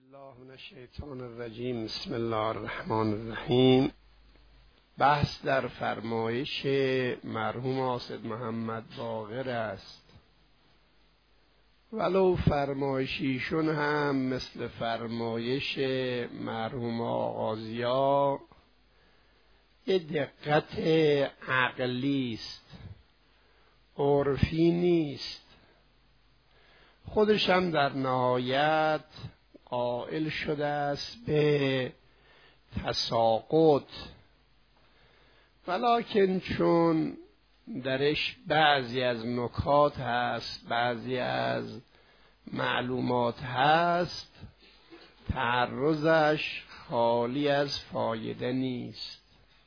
الله من الشیطان الرجیم. بسم الله الرحمن الرحیم. بحث در فرمایش مرحوم حاسد محمد باقر است. ولو فرمایش ایشون هم مثل فرمایش مرحوم آغازیا یه دقت عقلی است، عرفی نیست. خودش هم در نهایت قائل شده است به تساقط، ولکن چون درش بعضی از نکات هست، بعضی از معلومات هست، تعرضش خالی از فایده نیست.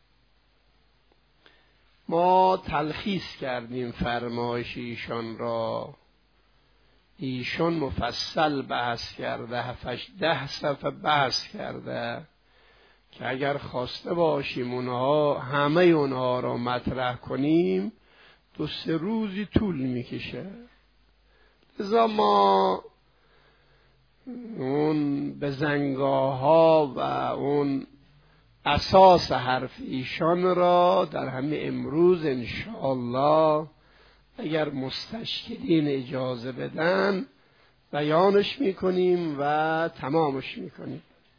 ما تلخیص کردیم فرمایش ایشان را. ایشون مفصل بحث کرده، 7-10 صفحه بحث کرده که اگر خواسته باشیم همه اونها را مطرح کنیم 2-3 روزی طول میکشه. لذا ما اون بزنگاه ها و اون اساس حرف ایشان را در همین امروز انشاءالله اگر مستشکلین اجازه بدن بیانش میکنیم و تمامش میکنیم.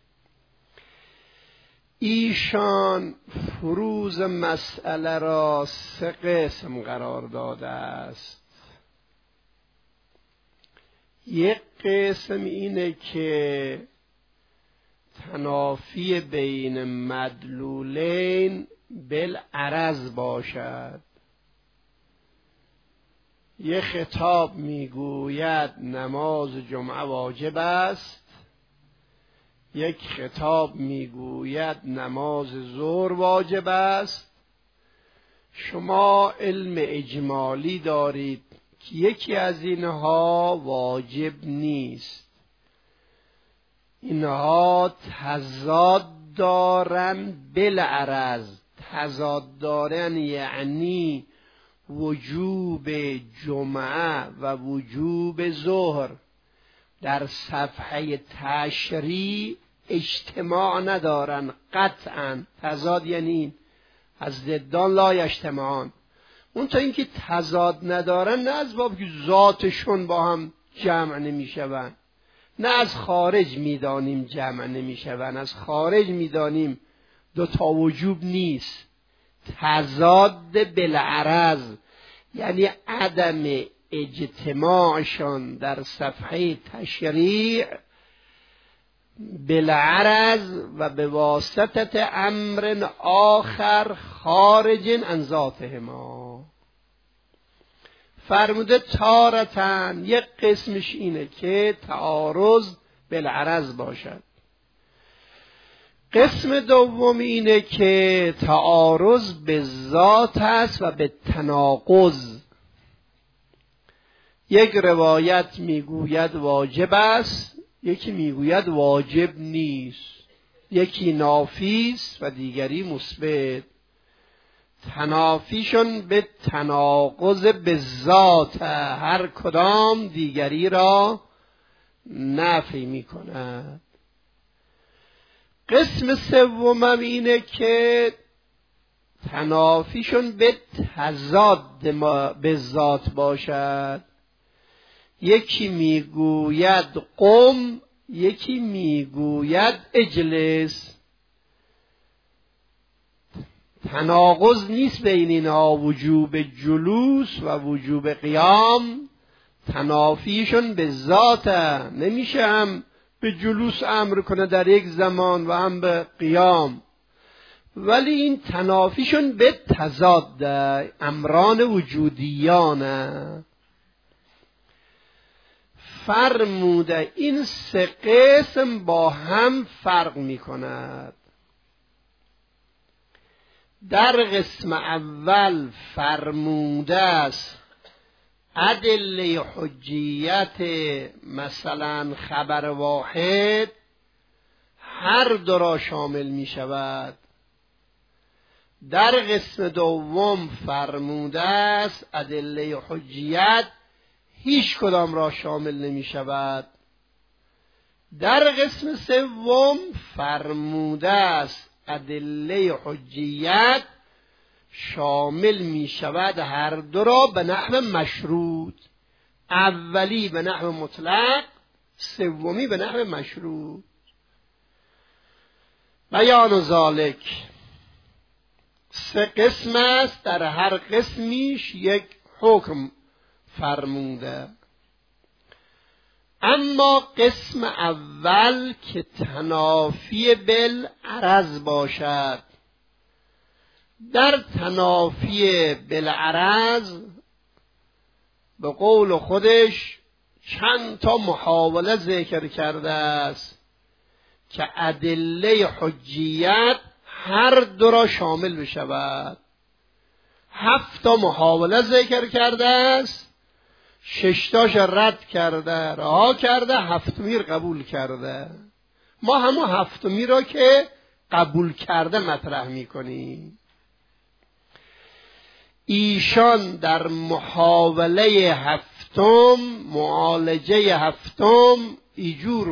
ایشان فروز مسئله را 3 قسم قرار داده است. یک قسم اینه که تنافی بین مدلولین بالعرض باشد. یک خطاب میگوید نماز جمعه واجب است، یک خطاب میگوید نماز ظهر واجب است. شما علم اجمالی دارید که یکی از اینها واجب نیست، اینها تضاد دارن بالعرض. تضاد دارن یعنی وجوب جمعه و وجوب ظهر در صفحه تشریع اجتماع ندارن قطعا. تضاد یعنی از ضدان لا یجتمعان. اون تا اینکه تضاد ندارن، نه از باب که ذاتشون با هم جمع نمیشون، نه از خارج میدانیم جمع نمیشون، از خارج میدانیم 2 وجوب نیست. تضاد بالعرض یعنی عدم اجتماعشان در صفحه تشریع بالعرض و به واسطه امر آخر خارج عن ذاتهما. فرموده تارتن یک قسمش اینه که تعارض بالعرض باشد. قسم دوم اینه که تعارض به ذات است و به تناقض. یک روایت میگوید واجب است، یکی میگوید واجب نیست. یکی نافی است و دیگری مثبت. تنافیشون به تناقض به ذات، هر کدام دیگری را نفی میکند. قسم سوم اینه که تنافیشون به تضاد به ذات باشد. یکی میگوید قم، یکی میگوید اجلس. تناقض نیست بین اینها وجوب جلوس و وجوب قیام. تنافیشون به ذات، نمیشه هم به جلوس امر کنه در یک زمان و هم به قیام، ولی این تنافیشون به تضاد، امران وجودیانه. فرموده این 3 قسم با هم فرق می کند. در قسم اول فرموده است ادله حجیت، مثلا خبر واحد هر 2 را شامل می شود. در قسم دوم فرموده است ادله حجیت هیچ کدام را شامل نمی شود. در قسم سوم فرموده است ادله حجیت شامل می شود هر دو را به نحو مشروط، اولی به نحو مطلق، سومی به نحو مشروط. بیان ذالک 3 قسم است، در هر قسمیش یک حکم فرموده. اما قسم اول که تنافی بالعرض باشد، در تنافی بالعرض به قول خودش چند تا محاوله ذکر کرده است که ادله حجیت هر دو را شامل بشود. 7 تا محاوله ذکر کرده است، 6 تاش رد کرده، رها کرده، 7می قبول کرده. ما همون 7می را که قبول کرده مطرح میکنیم. ایشان در محاوله 7 معالجه 7 ایجور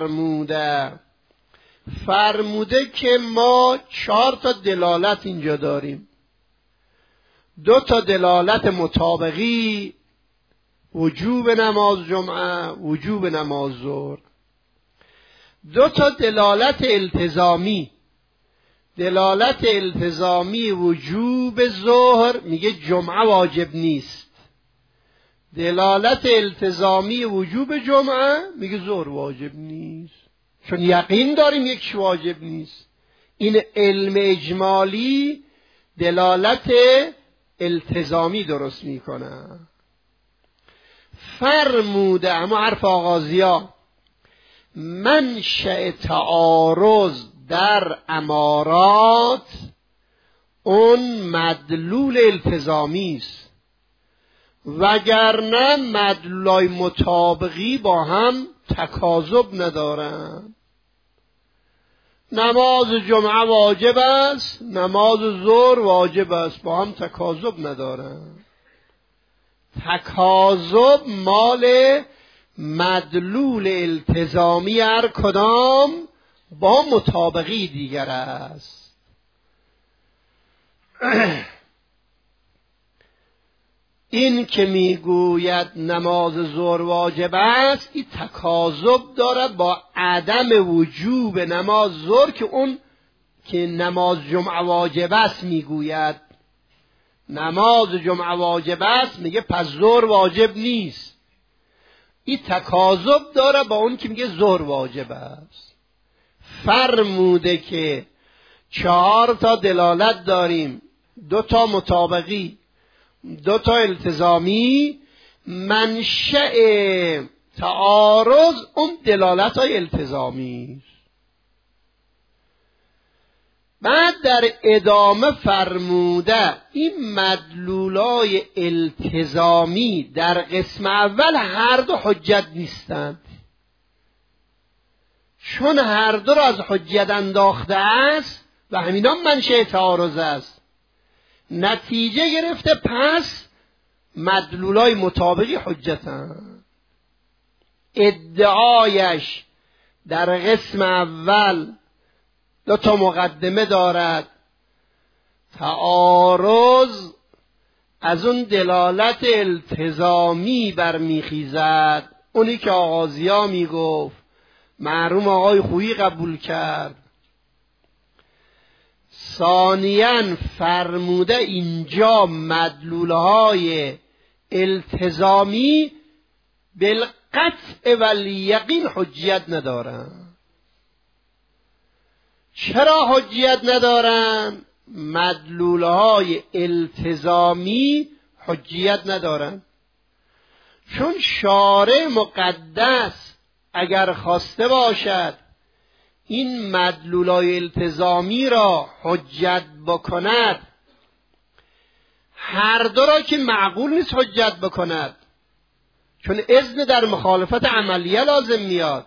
فرموده که ما 4 تا دلالت اینجا داریم. 2 تا دلالت مطابقی، وجوب نماز جمعه، وجوب نماز ظهر. 2 تا دلالت التزامی. دلالت التزامی وجوب ظهر میگه جمعه واجب نیست. دلالت التزامی وجوب جمعه میگه ظهر واجب نیست، چون یقین داریم یکش واجب نیست. این علم اجمالی دلالت التزامی درست میکنه. فرموده، اما حرف آغازیا، منشأ تعارض در امارات اون مدلول التزامی است، وگرنه مدلولای مطابقی با هم تکاذب ندارند. نماز جمعه واجب است، نماز ظهر واجب است، با هم تکاذب ندارند. تکاذب مال مدلول التزامی هر کدام با مطابقی دیگر است. این که میگوید نماز ظهر واجب است، این تکاذب داره با عدم وجوب نماز ظهر که اون که نماز جمعه واجب است میگوید. نماز جمعه واجب است میگه پس ظهر واجب نیست. این تکاذب داره با اون که میگه ظهر واجب است. فرموده که 4 تا دلالت داریم، 2 تا مطابقی، 2 تا التزامی. منشأ تعارض اون دلالت های التزامی. بعد در ادامه فرموده این مدلولای التزامی در قسم اول هر دو حجت نیستند، چون هر دو را از حجت انداخته است و همینا منشأ تعارض است. نتیجه گرفته پس مدلولای مطابقی حجتند. ادعایش در قسم اول 2 تا مقدمه دارد. تعارض از اون دلالت التزامی برمیخیزد، اونی که آغازیا میگفت، مرحوم آقای خویی قبول کرد. ثانیاً فرموده اینجا مدلولهای التزامی بالقطع و الیقین حجیت ندارن. چرا حجیت ندارن؟ مدلولهای التزامی حجیت ندارن چون شارع مقدس اگر خواسته باشد این مدلولای التزامی را حجت بکند، هر دو را که معقول نیست حجت بکند، چون اذن در مخالفت عملیه لازم میاد.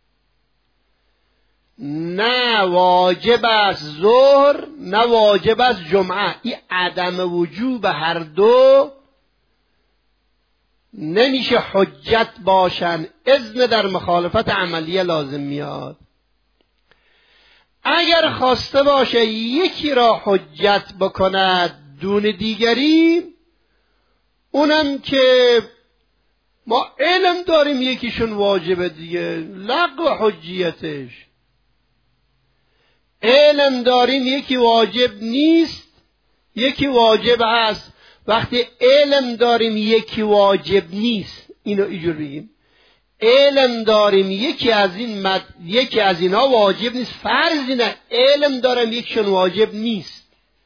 نه واجب است ظهر، نه واجب است جمعه. این عدم وجوب هر دو نمیشه حجت باشن، اذن در مخالفت عملیه لازم میاد. اگر خواسته باشه یکی را حجت بکند دون دیگری، اونم که ما علم داریم یکیشون واجبه دیگه، لغو حجیتش. علم داریم یکی واجب نیست یکی واجب هست. وقتی علم داریم یکی واجب نیست، اینو اینجور بگیم، علم داریم یکی از اینا واجب نیست، فرضی نه، علم دارم یکیشون واجب نیست،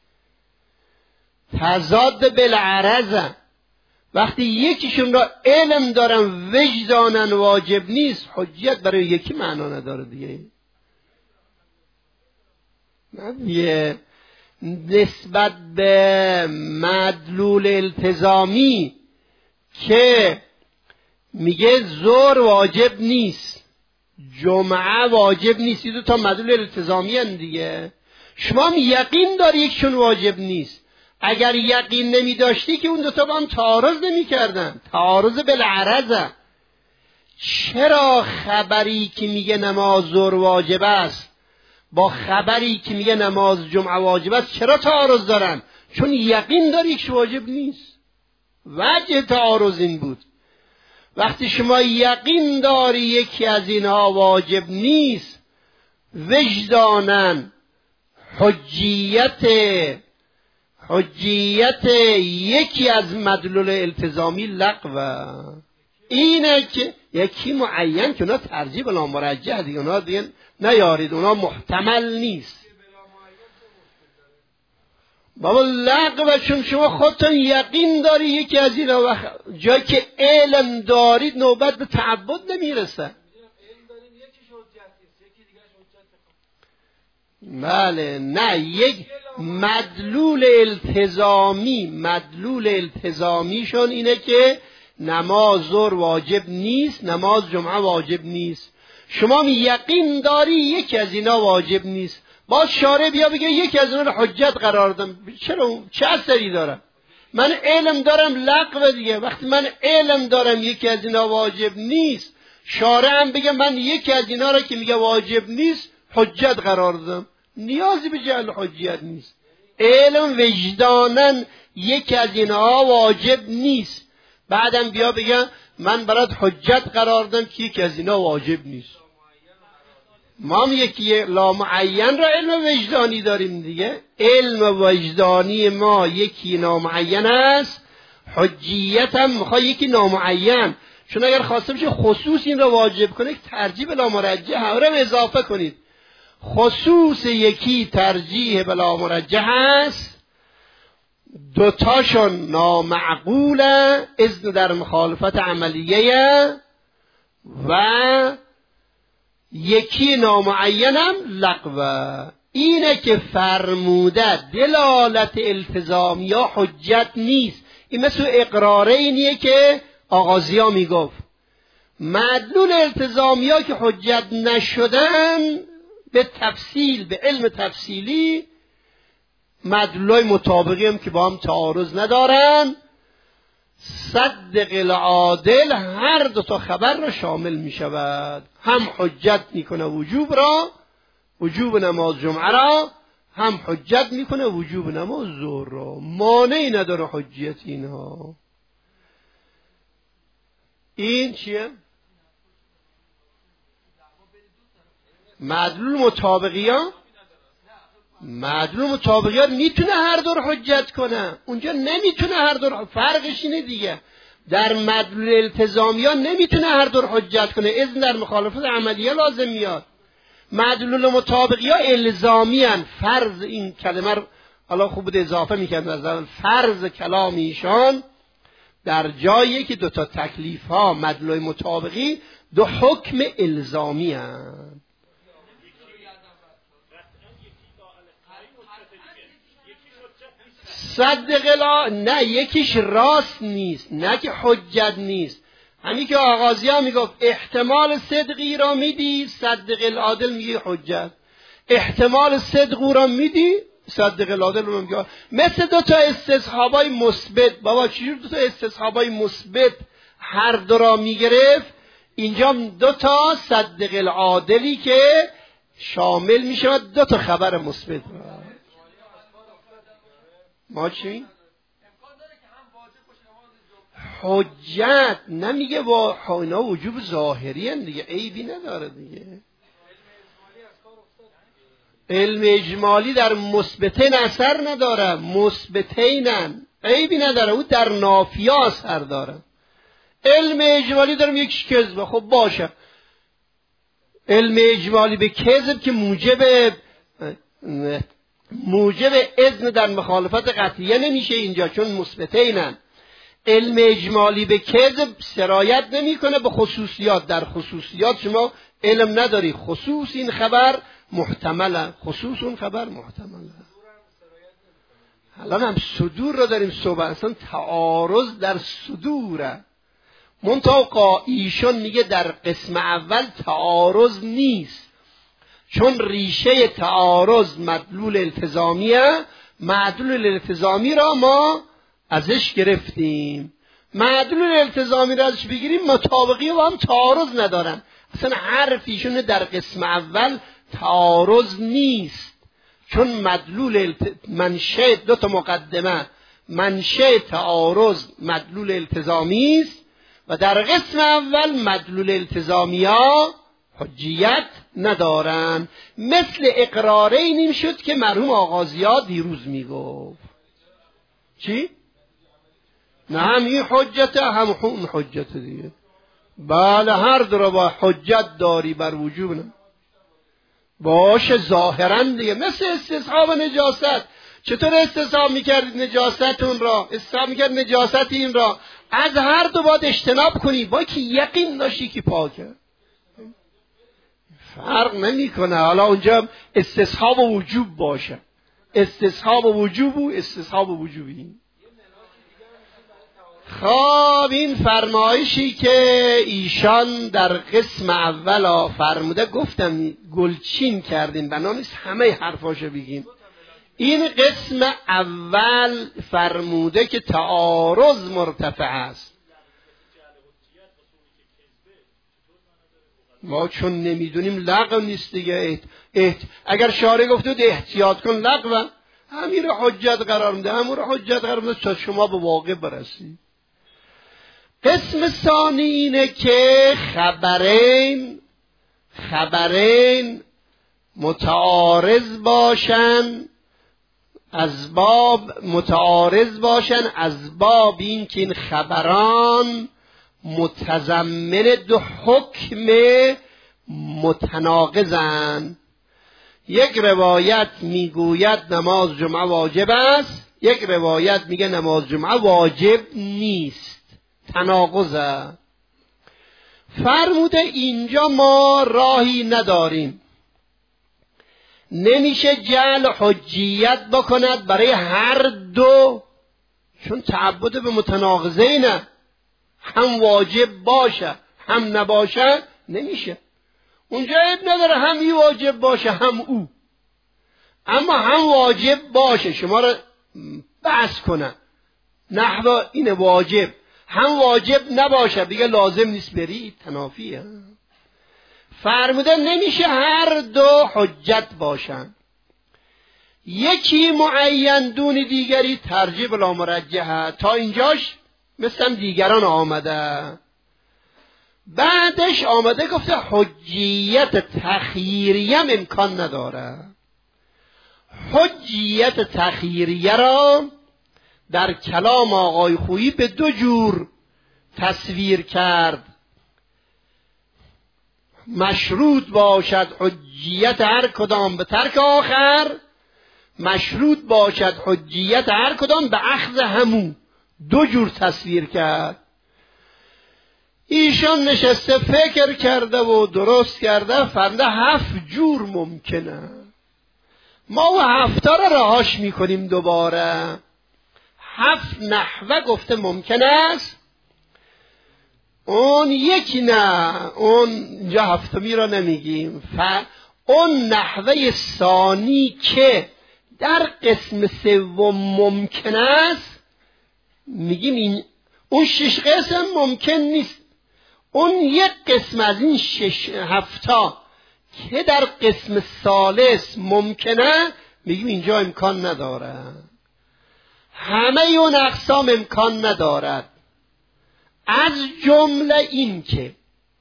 تضاد بالعرضه. وقتی یکیشون را علم دارم وجدانن واجب نیست، حجیت برای یکی معنا نداره دیگه. یه نسبت به مدلول التزامی که میگه ظهر واجب نیست، جمعه واجب نیست، این دو تا مدلول التزامی هستند دیگه. شما هم یقین داری یکشون واجب نیست. اگر یقین نمی داشتی که اون دوتا با هم تعارض نمی کردن، تعارض بالعرضه. چرا خبری که میگه نماز ظهر واجب است با خبری که میگه نماز جمعه واجب است چرا تعارض دارن؟ چون یقین داری یکش واجب نیست. وجه تعارض این بود، وقتی شما یقین داری یکی از اینها واجب نیست، وجدانن حجیت یکی از مدلول التزامی لغوه. اینه که یکی معین که اونا ترجیح بلا مرجح دیگه، اونا دیگه نیارید، اونا محتمل نیست بابا لغوه. چون شما خودتون یقین داری یکی از اینا، جایی که علم دارید نوبت به تعبد نمیرسه. بله نه، یک مدلول التزامیشون اینه که نماز ظهر واجب نیست، نماز جمعه واجب نیست. شما یقین داری یکی از اینا واجب نیست، باز شارع بیا بگه یکی از اینا رو حجت قرار دادم. چرا؟ چه اثری داره؟ من علم دارم لغو دیگه. وقتی من علم دارم یکی از اینا واجب نیست، شارع هم بگه من یکی از اینا رو که میگه واجب نیست حجت قرار دادم، نیازی به جعل حجیت نیست. علم وجدانن یکی از اینها واجب نیست، بعدم بیا بگم من برات حجت قرار دادم که یکی از اینا واجب نیست. ما هم یکی لامعین را علم وجدانی داریم دیگه. علم وجدانی ما یکی نامعین است، حجیت هم میخواد یکی نامعین. چون اگر خواسته بشه خصوص این را واجب کنه ترجیح بلا مرجح هم اضافه کنید. خصوص یکی ترجیح بلا مرجح است، دوتاشون نامعقوله، اذن در مخالفت عملیه، و یکی نامعینم لغوه. اینه که فرموده دلالت التزامی یا حجت نیست. این مثل اقراره اینیه که آغازی ها میگفت مدلول التزامی ها که حجت نشدن به تفصیل، به علم تفصیلی، مدلولای مطابقی هم که با هم تعارض ندارن، صدق العادل هر دو تا خبر را شامل می شود. هم حجت میکنه وجوب را، وجوب نماز جمعه را، هم حجت میکنه وجوب نماز ظهر را. مانعی نداره حجیت اینها. این چیه؟ مدلول مطابقیان میتونه هر دو رو حجت کنه، اونجا نمیتونه هر دو رو. فرقش اینه دیگه، در مدلول التزامیان نمیتونه هر دو رو حجت کنه، اذن در مخالفت عملیه لازم میاد. مدلول مطابقیان الزامی ان، فرض این کلمه رو حالا خوب بود اضافه میکرد، فرض کلام ایشان در جایی که دو تا تکلیف ها مدلول مطابقی دو حکم الزامی ان. صدق نه یکیش راست نیست، نه که حجت نیست. همین که آغازی ها میگفت احتمال صدقی را میدی، صدق العادل میگه حجت. احتمال صدق را میدی، صدق العادل رو میگه. مثل دو تا استصحابای مثبت. بابا چجور دو تا استصحابای مثبت هر دو را میگرفت، اینجا 2 تا صدق العادلی که شامل میشود 2 تا خبر مثبت. ما چی؟ حجت نمیگه با اینا وجوب ظاهری هن دیگه، عیبی نداره دیگه. علم اجمالی در مثبتین اثر نداره، مثبتینن عیبی نداره، او در نافیه اثر داره. علم اجمالی دارم یک کذبه، خب باشه، علم اجمالی به کذب که موجب اذن در مخالفت قطعیه نمیشه اینجا، چون مثبتینن. علم اجمالی به کذب سرایت نمیکنه به خصوصیات، در خصوصیات شما علم نداری، خصوص این خبر محتمله، خصوص اون خبر محتمله. الان هم صدور را داریم صحبت، اصلا تعارض در صدوره. منطقه ایشون میگه در قسم اول تعارض نیست، چون ریشه تعارض مدلول التزامیه. مدلول التزامی را ما ازش گرفتیم، مدلول التزامی را ازش بگیریم مطابقی و هم تعارض ندارن. اصلا حرفیشون در قسم اول تعارض نیست، چون مدلول منشأ 2 تا مقدمه، منشأ تعارض مدلول التزامی است و در قسم اول مدلول التزامیا حجیت ندارن. مثل اقراره این شد که مرحوم آغازیا دیروز میگفت. چی؟ نه هم این حجته هم اون حجته دیگه. بله هر دو را با حجت داری بر وجوب نه باشه ظاهرا دیگه. مثل استصحاب نجاست، چطور استصحاب میکردید نجاستون را، استصحاب میکرد نجاست این را، از هر دو باید اجتناب کنی با که یقین داشتی که پاکه، فرق نمیکنه. حالا اونجا استصحاب وجوب باشه، استصحاب وجوب و استصحاب وجوبی. خب این فرمایشی که ایشان در قسم اول فرموده، گفتم گلچین کردیم، بنا نیست همه حرفاشو بگیم. این قسم اول فرموده که تعارض مرتفع است. ما چون نمیدونیم لغو نیست دیگه. اگر شارع گفته بود احتیاط کن لغو، همین رو حجت قرار میده، همون رو حجت قرار میده تا شما به واقع برسی. قسم ثانی اینه که خبرین متعارض باشن، اسباب متعارض باشن، اسباب این که این خبران متضمن 2 حکم متناقضن. یک روایت میگوید نماز جمعه واجب است، یک روایت میگه نماز جمعه واجب نیست، تناقضه. فرموده اینجا ما راهی نداریم، نمیشه جعل حجیت بکند برای هر دو، چون تعبد به متناقضه نه، هم واجب باشه هم نباشه نمیشه. اونجا عیب نداره هم ای واجب باشه هم او، اما هم واجب باشه شما را بحث کنه نحو این واجب، هم واجب نباشه دیگه لازم نیست بری، تنافیه. فرموده نمیشه هر دو حجت باشن، یکی معین دون دیگری ترجیح بلا مرجحه. تا اینجاش مثل دیگران آمده. بعدش آمده گفته حجیت تخییریه امکان نداره. حجیت تخییریه را در کلام آقای خویی به 2 جور تصویر کرد. مشروط باشد حجیت هر کدام به ترک آخر، مشروط باشد حجیت هر کدام به اخذ همون. 2 جور تصویر کرد. ایشان نشسته فکر کرده و درست کرده، فرده 7 جور ممکنه. ما و 7 را رهاش میکنیم دوباره. 7 نحوه گفته ممکن است، اون یکی نه، اون اینجا 7می را نمیگیم. اون نحوه ثانی که در قسم 3 ممکن است میگیم این اون 6 قسم ممکن نیست. اون یک قسم از این 7 که در قسم ثالث ممکنه، میگیم اینجا امکان نداره. همه اون اقسام امکان ندارد، از جمله این که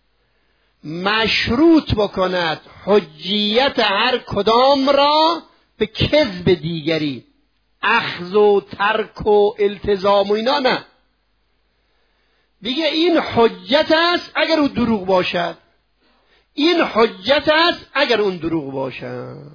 مشروط بکند حجیت هر کدام را به کذب دیگری، اخذ و ترک و التزام و اینا نه. دیگه این حجت است اگر اون دروغ باشد، این حجت است اگر اون دروغ باشد.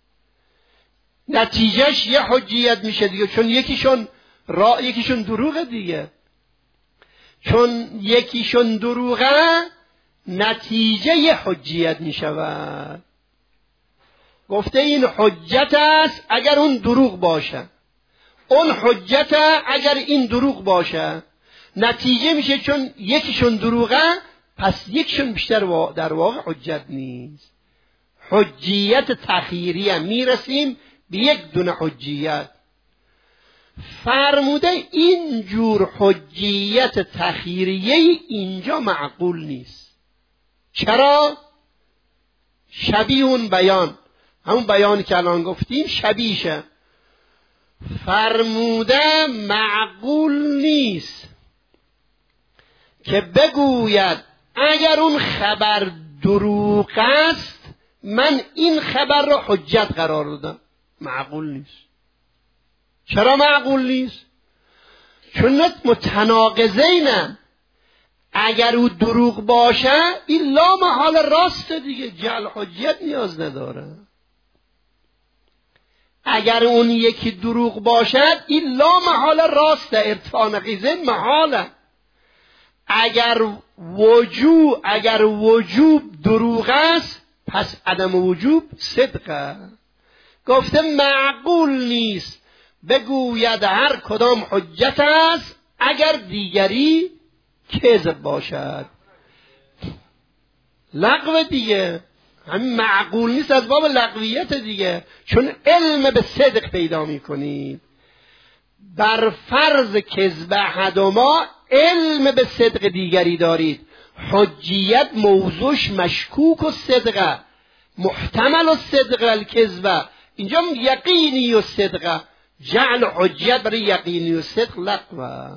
نتیجهش یه حجیت میشه دیگه، چون یکیشون دروغه دیگه. چون یکیشون دروغه نتیجه یه حجیت میشود. گفته این حجت است اگر اون دروغ باشه، اون حجت اگر این دروغ باشه. نتیجه میشه چون یکیشون دروغه پس یکیشون بیشتر در واقع حجت نیست. حجیت تخیریه، میرسیم به یک دونه حجیت. فرموده این جور حجیت تخیریه اینجا معقول نیست. چرا؟ شبیه اون بیان، همون بیانی که الان گفتیم شبیشه. فرموده معقول نیست که بگوید اگر اون خبر دروغ است من این خبر را حجت قرار دادم. معقول نیست. چرا معقول نیست؟ چون متناقضینه. اگر او دروغ باشه این لا محال راست دیگه، جعل حجت نیاز نداره. اگر اون یکی دروغ باشد این لا محال راست، ارتفاع نقیضین محاله. اگر وجوب دروغ است پس عدم وجوب صدقه. گفته معقول نیست بگوید هر کدام حجت است اگر دیگری کذب باشد. لغو دیگه، همین معقول نیست از باب لغویت دیگه، چون علم به صدق پیدا میکنید. بر فرض کذب احدما علم به صدق دیگری دارید. حجیت موضوعش مشکوک و صدقه، محتمل و صدق الکذبه. اینجا یقینی و صدقه، جعل حجیت برای یقینی و صدق لغوه.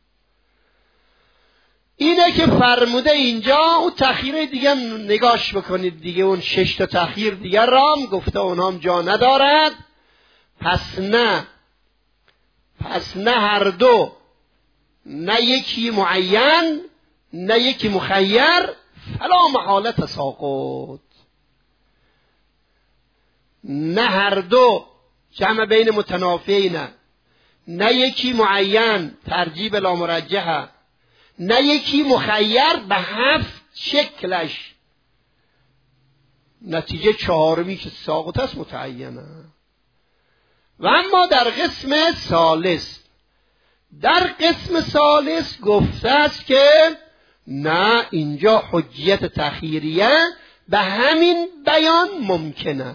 اینه که فرموده اینجا. اون تأخیر دیگه نگاش بکنید دیگه، اون 6 تأخیر دیگه رام گفته اونام جا ندارد. پس نه هر دو، نه یکی معین نه یکی مخیر، فلا محاله تساقط. نه هر دو جمع بین متنافیین، نه یکی معین ترجیح لا مرجحه، نه یکی مخیر به 7 شکلش. نتیجه 4می که ساقط است متعینه. و اما در قسم ثالث گفته است که نه، اینجا حجیت تخیریه به همین بیان ممکنه.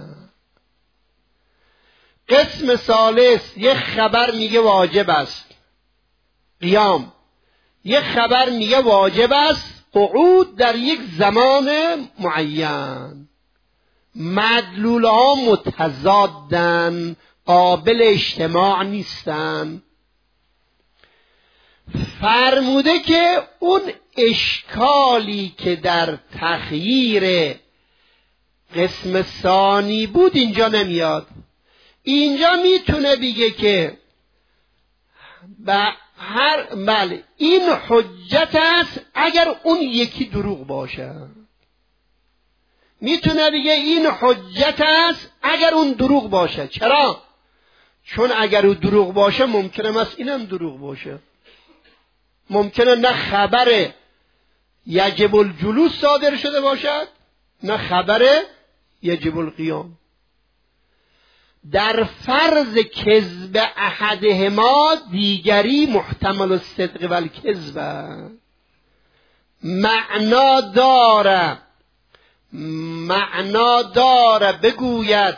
قسم ثالث یک خبر میگه واجب است قیام، یک خبر میگه واجب است قعود در یک زمان معین. مدلول ها متضادن، قابل اجتماع نیستن. فرموده که اون اشکالی که در تخییر قسم ثانی بود اینجا نمیاد. اینجا میتونه بگه که بله این حجت است اگر اون یکی دروغ باشه. میتونه بگه این حجت است اگر اون دروغ باشه. چرا؟ چون اگر اون دروغ باشه ممکنه است اینم دروغ باشه. ممکنه نه خبر یجب الجلوس صادر شده باشد نه خبر یجب القیام. در فرض کذب احدهما دیگری محتمل الصدق و الکذب. معنا داره بگوید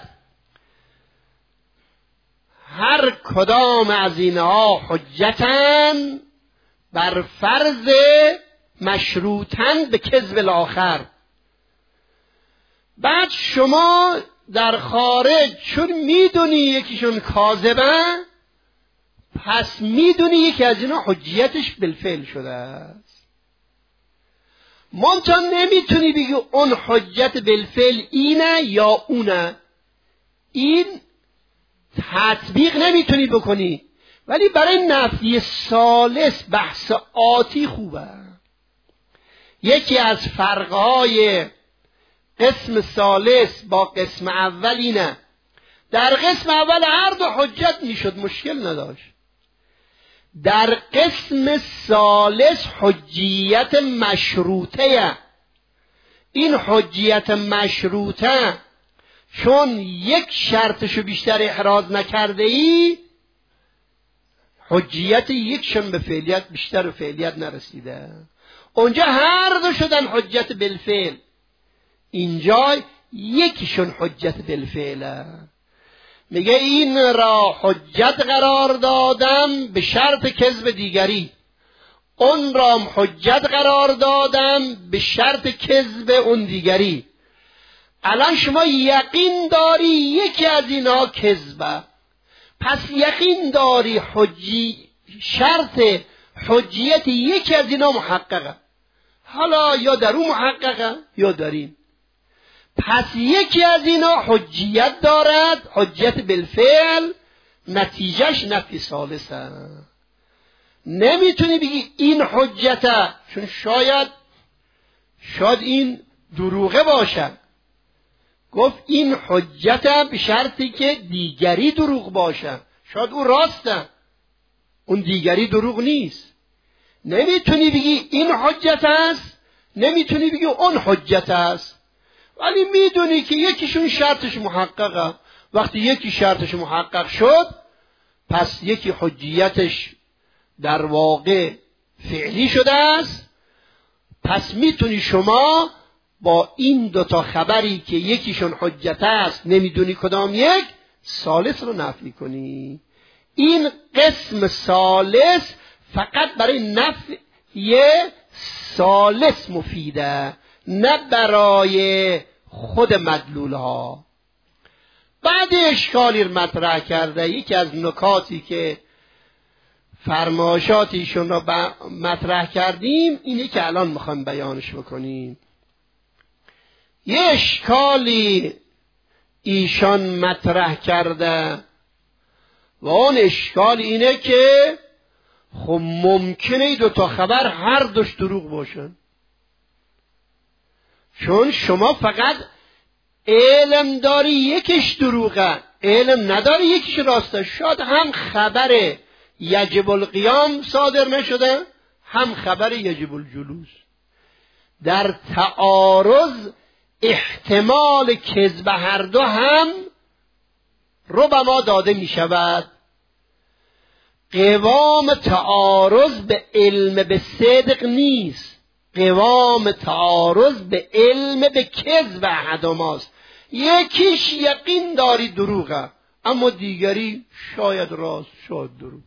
هر کدام از اینها حجتن بر فرض مشروطن به کذب الاخر. بعد شما در خارج چون میدونی یکیشون کاذبه، پس میدونی یکی از اینا حجیتش بالفعل شده است. منتها نمیتونی بگی اون حجت بالفعل اینه یا اونه، این تطبیق نمیتونی بکنی. ولی برای نفی ثالث بحث آتی خوبه. یکی از فرقهای قسم ثالث با قسم اول اینه، در قسم اول هر دو حجت میشد، مشکل نداشت. در قسم ثالث حجیت مشروطه. این حجیت مشروطه چون یک شرطشو بیشتر احراز نکرده ای، حجیت یکشون به فعلیت بیشتر و فعلیت نرسیده. اونجا هر دو شدن حجت بالفعل، اینجا یکیشون حجت بالفعله. میگه این را حجت قرار دادم به شرط کذب دیگری، اون را حجت قرار دادم به شرط کذب اون دیگری. الان شما یقین داری یکی از اینا کذبه، پس یقین داری شرط حجیت یکی از اینا محققه. حالا یا در اون محققه یا در این. پس یکی از اینا حجیت دارد، حجت بالفعل، نتیجهش نفی ثالثه. نمیتونی بگی این حجته، چون شاید این دروغه باشه. گفت این حجته به شرطی که دیگری دروغ باشه. شاید اون راسته، اون دیگری دروغ نیست. نمیتونی بگی این حجت است، نمیتونی بگی اون حجت است. ولی میدونی که یکیشون شرطش محققه. وقتی یکی شرطش محقق شد، پس یکی حجیتش در واقع فعلی شده است. پس میتونی شما با این دوتا خبری که یکیشون حجت است، نمیدونی کدام یک، ثالث رو نفی کنی. این قسم ثالث فقط برای نفی ثالث مفیده، نه برای خود مدلول ها. بعد اشکالی مطرح کرده، یکی از نکاتی که فرمایشات ایشون را مطرح کردیم اینه که الان میخوام بیانش بکنیم. یه اشکالی ایشان مطرح کرده و اون اشکال اینه که خب ممکنه دو تا خبر هر دوش دروغ باشن، چون شما فقط علم داری یکیش دروغه، علم نداری یکیش راسته. شاید هم خبر یجب القیام صادر نشده، هم خبر یجب الجلوس. در تعارض احتمال کذب هر دو هم ربما داده می شود. قوام تعارض به علم به صدق نیست، قوام تعارض به علم به کذب احدهماست. یکیش یقین داری دروغه، اما دیگری شاید راست شاید دروغ.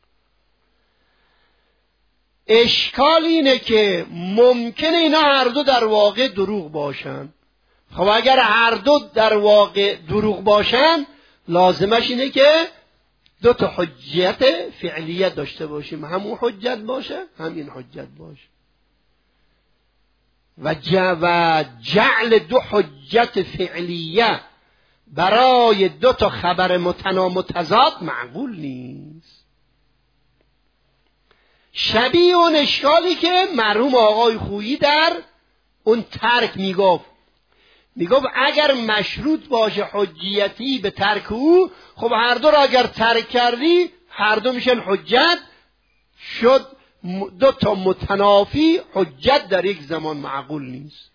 اشکال اینه که ممکنه اینا هر دو در واقع دروغ باشن. خب اگر هر دو در واقع دروغ باشن، لازمش اینه که دو تا حجت فعلیت داشته باشیم، همون حجت باشه همین حجت باشه. و جعل دو حجت فعلیه برای دو تا خبر متضاد معقول نیست. شبیه اون اشکالی که مرحوم آقای خویی در اون ترک میگفت اگر مشروط باشه حجیتی به ترک او، خب هر دو را اگر ترک کردی هر دو میشن حجت. شد دو تا متنافی حجت در یک زمان معقول نیست.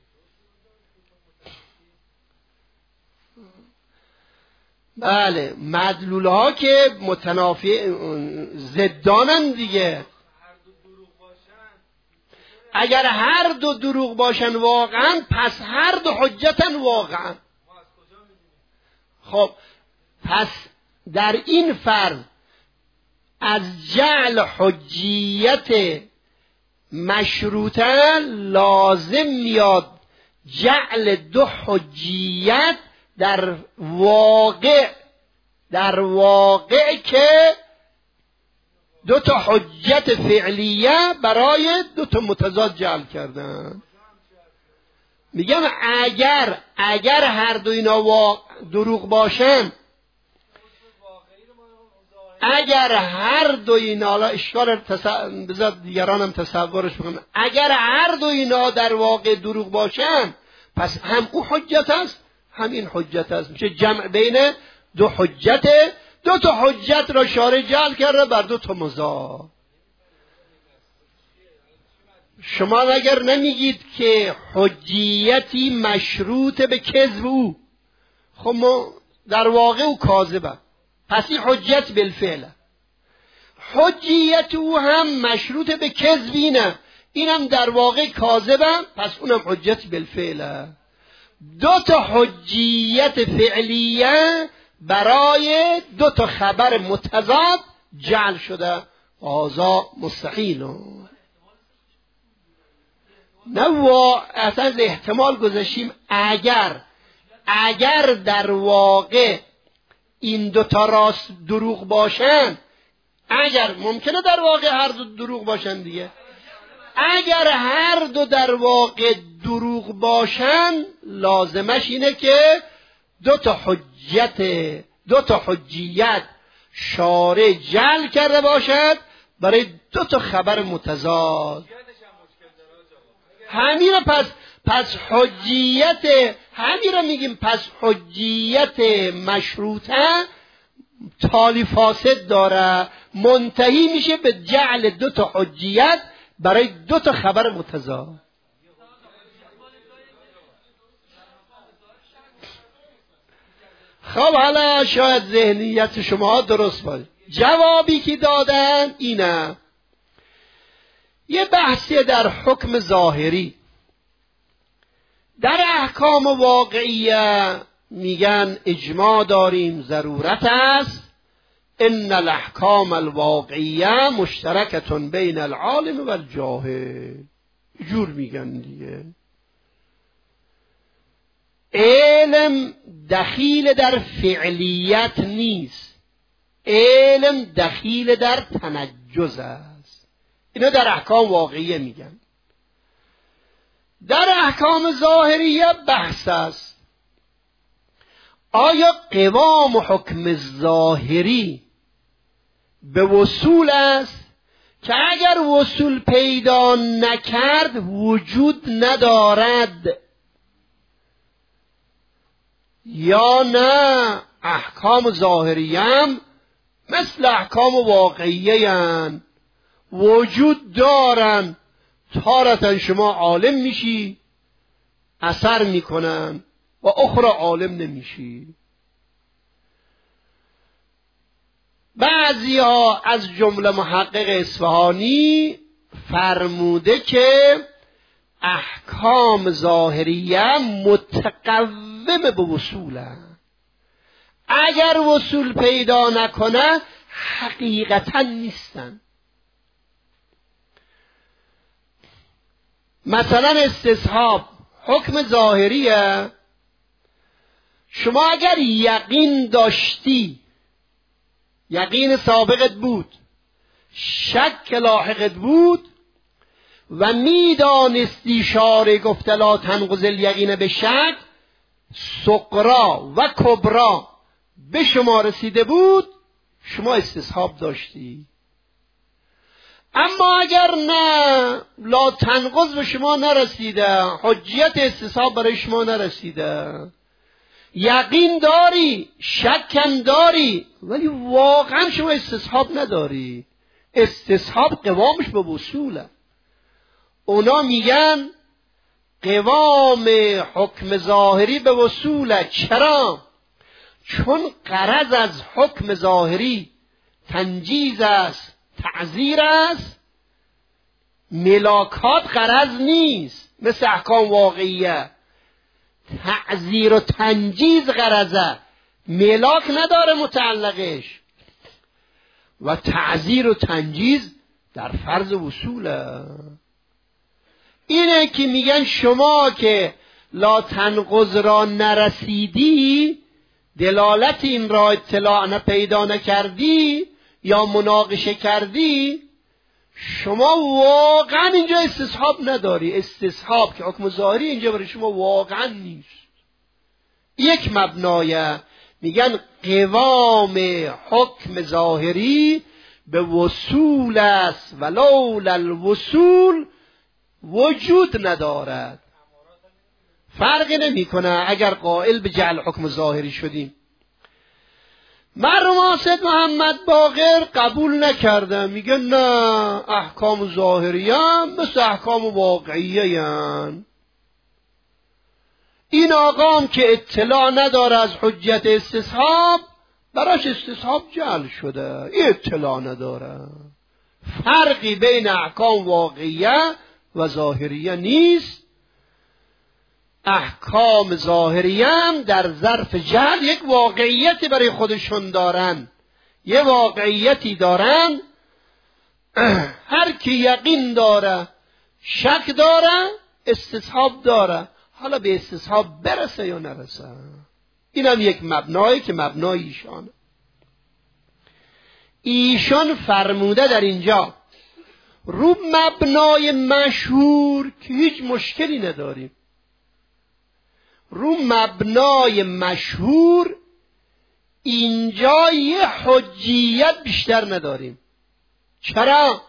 بله، مدلول ها که متنافی ضدانن دیگه. اگر هر دو دروغ باشن واقعا، پس هر دو حجتن واقعا. خب پس در این فرض از جعل حجیت مشروطه لازم میاد جعل دو حجیت در واقع که دو تا حجت فعلیه برای دو تا متضاد جعل کردن. میگم اگر هر دو اینا دروغ باشن، اگر هر دو اینا، اشکال بذار دیگرانم تصورش بکنم، اگر هر دو اینا در واقع دروغ باشن پس هم او حجت است هم این حجت است. میشه جمع بین دو حجت. دو تا حجت را شارع جعل کرده بر دو تا مضاد. شما اگر نمیگید که حجیتی مشروط به کذب او، خب ما در واقع او کاذبه، پس این حجت بالفعل. حجیت او هم مشروط به کذبینه، اینم در واقع کاذبه، پس اونم حجت بالفعل. دو تا حجیت فعلیه برای دو تا خبر متضاد جعل شده. آزا مستحیل. نه اصلا احتمال گذاشتیم اگر در واقع این دو تا راست دروغ باشن، اگر ممکنه در واقع هر دو دروغ باشن دیگه، اگر هر دو در واقع دروغ باشن لازمش اینه که دو تا حجیت شارع جعل کرده باشد برای دو تا خبر متضاد. همین پس حجیت، همین رو میگیم، پس حجیت مشروطه تالی فاسد داره، منتهی میشه به جعل دو تا حجیت برای دو تا خبر متضاد. خب حالا شاید ذهنیت شما درست باشه. جوابی که دادن اینه، یه بحثی در حکم ظاهری. در احکام واقعیه میگن اجماع داریم ضرورت است، ان الاحکام الواقعیه مشترکتون بین العالم و الجاهل. جور میگن دیگه. علم دخیل در فعلیت نیست، علم دخیل در تنجز است. اینا در احکام واقعیه میگن. در احکام ظاهریه بحث است، آیا قوام حکم ظاهری به وصول است که اگر وصول پیدا نکرد وجود ندارد، یا نه احکام ظاهریه هم مثل احکام واقعیه هن، وجود دارن، تارتا شما عالم میشی اثر میکنن و اخرى عالم نمیشی. بعضی ها از جمله محقق اصفهانی فرموده که احکام ظاهریه متقوم به وصوله، اگر وصول پیدا نکنه حقیقتا نیستن. مثلا استصحاب حکم ظاهریه، شما اگر یقین داشتی، یقین سابقت بود، شک لاحقت بود و میدانستی شارع گفته لا تنقض الیقین به شک، صغرا و کبرا به شما رسیده بود، شما استصحاب داشتی. اما اگر نه، لا تنقض به شما نرسیده، حجیت استصحاب برای شما نرسیده، یقین داری، شکم داری، ولی واقعا شما استصحاب نداری، استصحاب قوامش به وصوله. اونا میگن قوام حکم ظاهری به وصوله. چرا؟ چون غرض از حکم ظاهری تنجیز است، تعزیر است، ملاکات غرض نیست مثل احکام واقعیه. تعزیر و تنجیز غرضه، ملاک نداره متعلقش، و تعزیر و تنجیز در فرض وصوله. اینه که میگن شما که لا تنقض را نرسیدی، دلالت این را اطلاع پیدا نکردی یا مناقشه کردی، شما واقعا اینجا استصحاب نداری. استصحاب که حکم ظاهری اینجا برای شما واقعا نیست. یک مبنای میگن قوام حکم ظاهری به وصول است، ولولا الوصول وجود ندارد. فرقی نمی کنه اگر قائل به جعل حکم ظاهری شدیم. مرحوم آصد محمد باقر قبول نکردن، میگن نه، احکام ظاهریه هم مثل احکام واقعیه هم. این آقام که اطلاع نداره از حجت استصحاب، براش استصحاب جعل شده، این اطلاع نداره. فرقی بین احکام واقعیه و ظاهریه نیست. احکام ظاهریه هم در ظرف جعل یک واقعیتی برای خودشون دارن، یه واقعیتی دارن. هر کی یقین داره، شک داره، استصحاب داره، حالا به استصحاب برسه یا نرسه. این هم یک مبنایی که مبنای ایشانه. ایشان فرموده در اینجا رو مبنای مشهور که هیچ مشکلی نداریم، رو مبنای مشهور اینجا یه حجیت بیشتر نداریم. چرا؟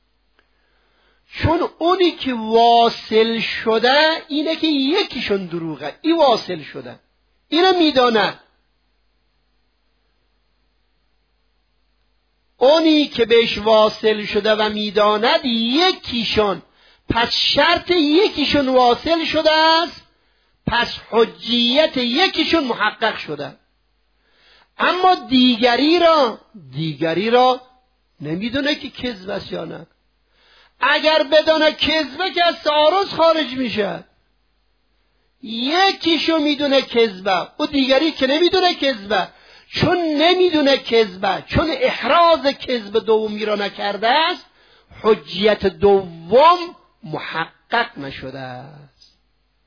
چون اونی که واصل شده اینه که یکیشون دروغه، این واصل شده، اینو میداند. اونی که بهش واصل شده و میداند یکیشون، پس شرط یکیشون واصل شده است، پس حجیت یکیشون محقق شده. اما دیگری را نمیدونه که کذب است یا نه. اگر بدونه کذبه که از تعارض خارج میشه. یکیشو میدونه کذبه، او دیگری که نمیدونه کذبه. چون نمیدونه کذبه، چون احراز کذب دومی را نکرده است، حجیت دوم محقق نشده است.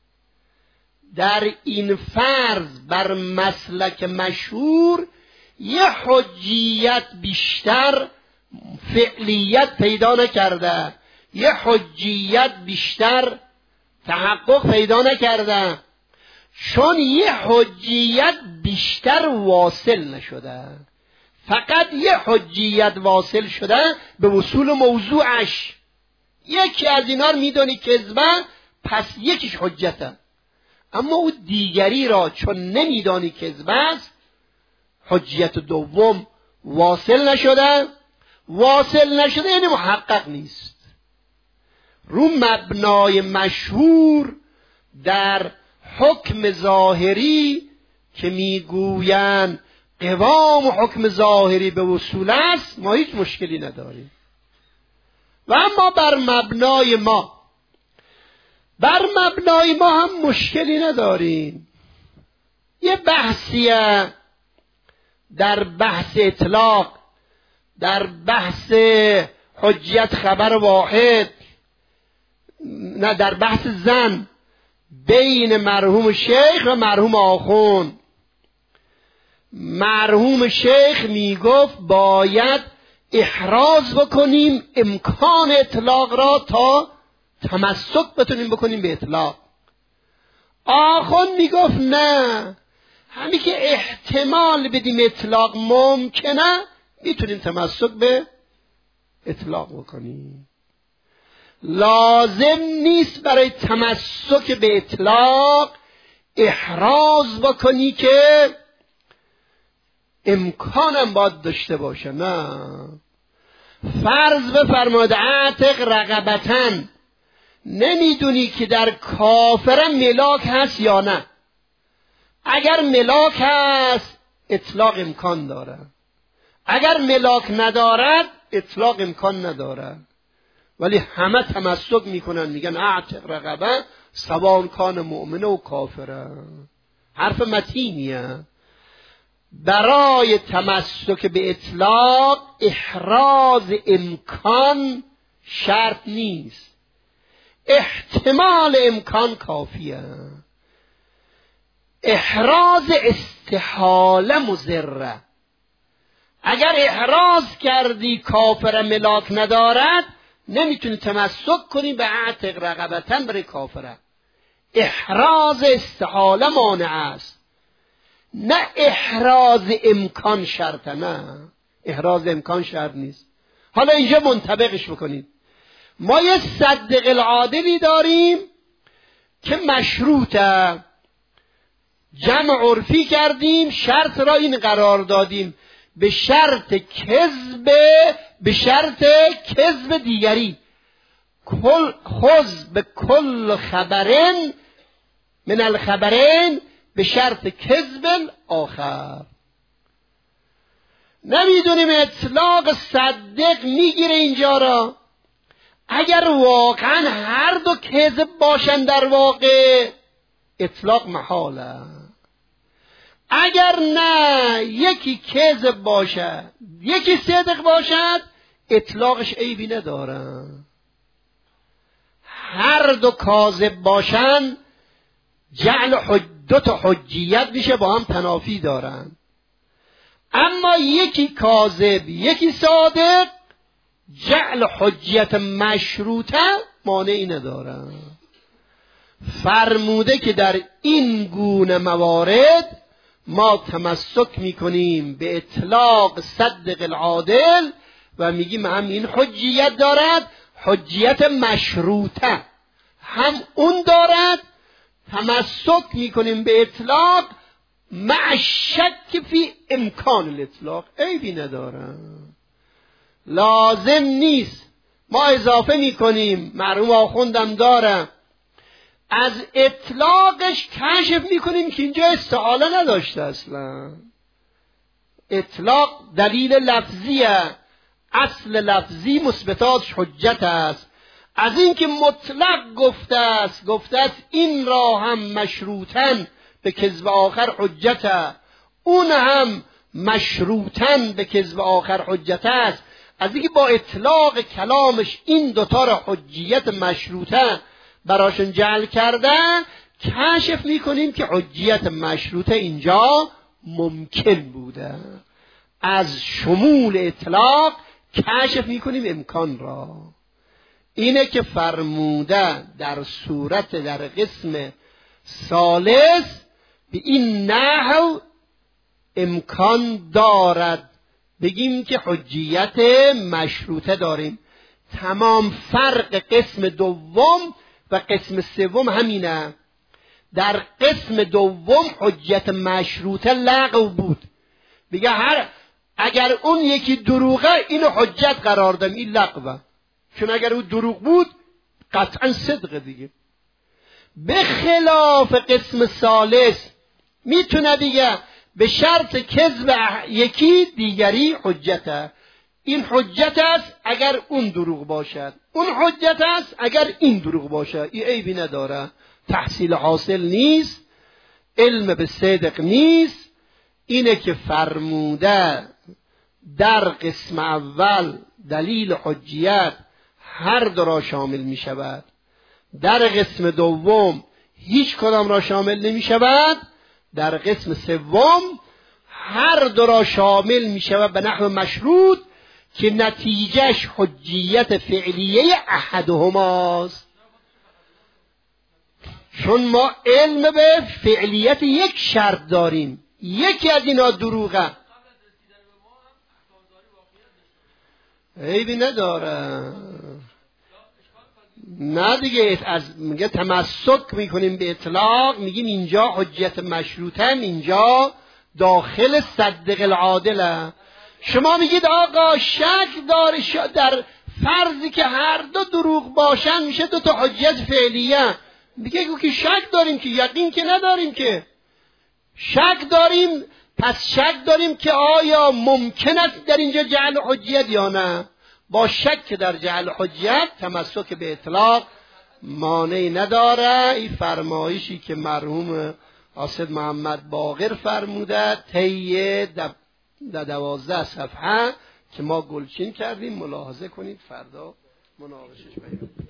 در این فرض بر مسلک مشهور یه حجیت بیشتر فعلیت پیدا نکرده، یه حجیت بیشتر تحقق پیدا نکرده، چون یه حجیت بیشتر واصل نشده. فقط یه حجیت واصل شده به وصول موضوعش. یکی از اینا رو میدونی کذبه، پس یکیش حجته. اما او دیگری را چون نمیدانی کذبه است، حجیت دوم واصل نشده. واصل نشده یعنی محقق نیست. رو مبنای مشهور در حکم ظاهری که میگویند قوام حکم ظاهری به وصول است، ما هیچ مشکلی نداریم. و اما بر مبنای ما هم مشکلی نداریم. یه بحثیه در بحث اطلاق، در بحث حجیت خبر واحد، نه در بحث زن بین مرحوم شیخ و مرحوم آخوند. مرحوم شیخ میگفت باید احراز بکنیم امکان اطلاق را تا تمسک بتونیم بکنیم به اطلاق. آخوند میگفت نه، همین که احتمال بدیم اطلاق ممکنه میتونیم تمسک به اطلاق بکنیم. لازم نیست برای تمسک به اطلاق احراز بکنی که امکانم باید داشته باشه. نه، فرض بفرماد اعتق رقبتن، نمیدونی که در کافرم ملاک هست یا نه. اگر ملاک هست اطلاق امکان داره، اگر ملاک ندارد اطلاق امکان نداره. ولی همه تمسک میکنن، میگن اعتق رقبه سواء کان مؤمنه و کافره. حرف متینیه. برای تمسک به اطلاق احراز امکان شرط نیست. احتمال امکان کافیه. احراز استحاله مضره. اگر احراز کردی کافر ملاک ندارد، نمیتونی تمسک کنی به اعتق رقبتن برای کافره. احراز استحاله مانع است، نه احراز امکان شرطه. نه، احراز امکان شرط نیست. حالا اینجا منطبقش بکنید. ما یه صدق العادلی داریم که مشروطه، جمع عرفی کردیم، شرط را این قرار دادیم به شرط کذب دیگری. خذ به کل خبرن من الخبرین به شرط کذب آخر. نمیدونیم اطلاق صدق میگیره اینجا را. اگر واقعا هر دو کذب باشن در واقع اطلاق محاله. اگر نه یکی کذب باشد یکی صدق باشد اطلاقش عیبی نداره. هر دو کاذب باشن جعل دو تا حجیت میشه، با هم تنافی دارن. اما یکی کاذب یکی صادق جعل حجیت مشروطه مانعی نداره. فرموده که در این گونه موارد ما تمسک میکنیم به اطلاق صدق العادل و میگیم هم این حجیت دارد، حجیت مشروطه هم اون دارد. تمسک میکنیم به اطلاق مع شک فی امکان الاطلاق، عیبی نداره. لازم نیست ما اضافه میکنیم، مرحوم آخوندم دارم، از اطلاقش کشف میکنیم که اینجا استعاله نداشته. اصلا اطلاق دلیل لفظیه، اصل لفظی مثبتاتش حجت است. از اینکه مطلق گفته است این را هم مشروطن به کذب آخر حجت، اون هم مشروطن به کذب آخر حجت است. از اینکه با اطلاق کلامش این دوتا را حجیت مشروطه براشون جعل کردن، کشف میکنیم که حجیت مشروطه اینجا ممکن بوده. از شمول اطلاق کشف میکنیم امکان را. اینه که فرموده در صورت در قسم ثالث به این نحو امکان دارد بگیم که حجیت مشروطه داریم. تمام فرق قسم دوم و قسم سوم همینه. در قسم دوم حجیت مشروطه لغو بود، بگه اگر اون یکی دروغه اینو حجت قرار دادم، این لغوه، چون اگر اون دروغ بود قطعا صدقه دیگه. به خلاف قسم ثالث میتونه دیگه به شرط کذب یکی دیگری حجته. این حجت است اگر اون دروغ باشد، اون حجت است اگر این دروغ باشد. این عیبی نداره، تحصیل حاصل نیست، علم به صدق نیست. اینه که فرموده در قسم اول دلیل حجیت هر دو را شامل می شود، در قسم دوم هیچ کدام را شامل نمی شود، در قسم سوم هر دو را شامل می شود به نحو مشروط که نتیجهش حجیت فعلیه احدهماست. چون ما علم به فعلیت یک شرط داریم، یکی از اینا دروغه، عیبی نداره. نه دیگه، از میگه تمسک میکنیم به اطلاق، میگیم اینجا حجیت مشروطن، اینجا داخل صدق العادله. شما میگید آقا شک داره در فرضی که هر دو دروغ باشن میشه دو تا حجیت فعلیه. میگه که شک داریم که یقین که نداریم، که شک داریم. پس شک داریم که آیا ممکن است در اینجا جعل حجیت یا نه. با شک در جعل حجیت تمسک به اطلاق مانعی نداره. این فرمایشی که مرحوم حاسد محمد باقر فرموده طی 12 صفحه که ما گلچین کردیم، ملاحظه کنید، فردا مناقشش بیان.